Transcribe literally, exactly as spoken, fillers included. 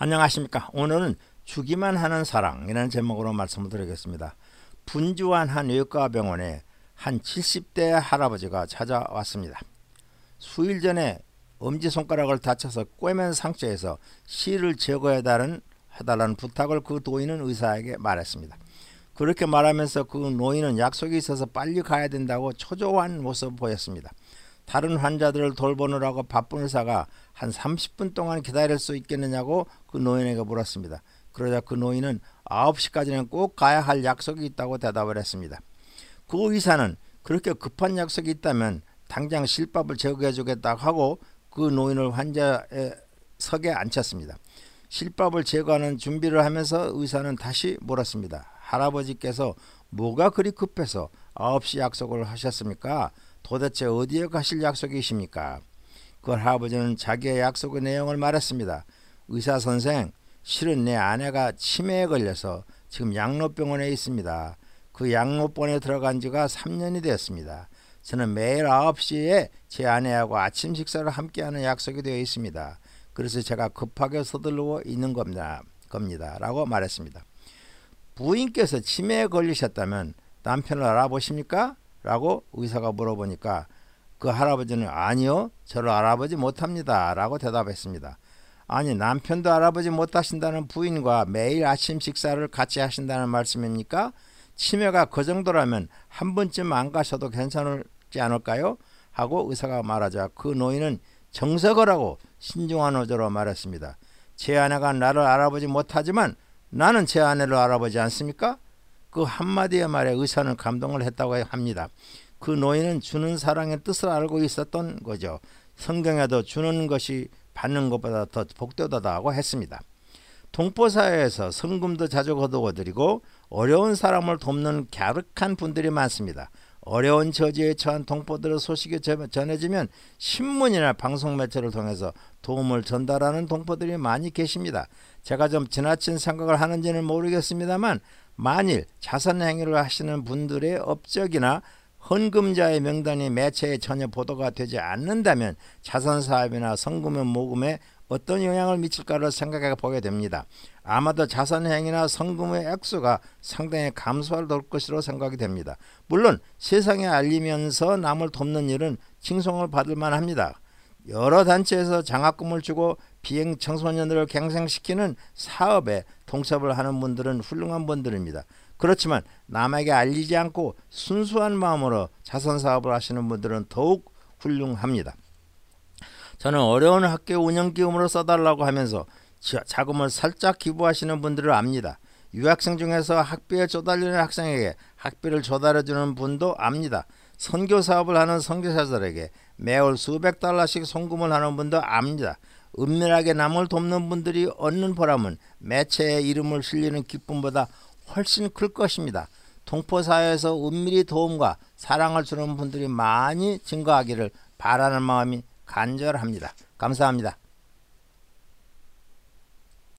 안녕하십니까. 오늘은 주기만 하는 사랑이라는 제목으로 말씀을 드리겠습니다. 분주한 한 외과 병원에 한 칠십 대 할아버지가 찾아왔습니다. 수일 전에 엄지손가락을 다쳐서 꿰맨 상처에서 실을 제거해달라는 해달라는 부탁을 그 노인은 의사에게 말했습니다. 그렇게 말하면서 그 노인은 약속이 있어서 빨리 가야 된다고 초조한 모습을 보였습니다. 다른 환자들을 돌보느라고 바쁜 의사가 한 삼십 분 동안 기다릴 수 있겠느냐고 그 노인에게 물었습니다. 그러자 그 노인은 아홉 시까지는 꼭 가야 할 약속이 있다고 대답을 했습니다. 그 의사는 그렇게 급한 약속이 있다면 당장 실밥을 제거해 주겠다고 하고 그 노인을 환자의 석에 앉혔습니다. 실밥을 제거하는 준비를 하면서 의사는 다시 물었습니다. 할아버지께서 뭐가 그리 급해서 아홉 시 약속을 하셨습니까? 도대체 어디에 가실 약속이십니까? 그 할아버지는 자기의 약속의 내용을 말했습니다. 의사 선생, 실은 내 아내가 치매에 걸려서 지금 양로병원에 있습니다. 그 양로병원에 들어간 지가 삼 년이 되었습니다. 저는 매일 아홉 시에 제 아내하고 아침 식사를 함께하는 약속이 되어 있습니다. 그래서 제가 급하게 서두르고 있는 겁니다. 겁니다. 라고 말했습니다. 부인께서 치매에 걸리셨다면 남편을 알아보십니까? 라고 의사가 물어보니까 그 할아버지는 아니요, 저를 알아보지 못합니다. 라고 대답했습니다. 아니, 남편도 알아보지 못하신다는 부인과 매일 아침 식사를 같이 하신다는 말씀입니까? 치매가 그 정도라면 한 번쯤 안 가셔도 괜찮지 않을까요? 하고 의사가 말하자 그 노인은 정색을 신중한 어조로 말했습니다. 제 아내가 나를 알아보지 못하지만 나는 제 아내를 알아보지 않습니까? 그 한마디의 말에 의사는 감동을 했다고 합니다. 그 노인은 주는 사랑의 뜻을 알고 있었던 거죠. 성경에도 주는 것이 받는 것보다 더 복되다고 했습니다. 동포사회에서 성금도 자주 거두어드리고 어려운 사람을 돕는 갸륵한 분들이 많습니다. 어려운 처지에 처한 동포들의 소식이 전해지면 신문이나 방송 매체를 통해서 도움을 전달하는 동포들이 많이 계십니다. 제가 좀 지나친 생각을 하는지는 모르겠습니다만 만일 자선행위를 하시는 분들의 업적이나 헌금자의 명단이 매체에 전혀 보도가 되지 않는다면 자선사업이나 성금의 모금에 어떤 영향을 미칠까를 생각해 보게 됩니다. 아마도 자선행위나 성금의 액수가 상당히 감소할 것으로 생각이 됩니다. 물론 세상에 알리면서 남을 돕는 일은 칭송을 받을 만합니다. 여러 단체에서 장학금을 주고 비행 청소년들을 갱생시키는 사업에 동참을 하는 분들은 훌륭한 분들입니다. 그렇지만 남에게 알리지 않고 순수한 마음으로 자선사업을 하시는 분들은 더욱 훌륭합니다. 저는 어려운 학교 운영기금으로 써달라고 하면서 자금을 살짝 기부하시는 분들을 압니다. 유학생 중에서 학비에 쪼달리는 학생에게 학비를 조달해주는 분도 압니다. 선교사업을 하는 선교사들에게 매월 수백 달러씩 송금을 하는 분도 압니다. 은밀하게 남을 돕는 분들이 얻는 보람은 매체에 이름을 실리는 기쁨보다 훨씬 클 것입니다. 동포사회에서 은밀히 도움과 사랑을 주는 분들이 많이 증가하기를 바라는 마음이 간절합니다. 감사합니다.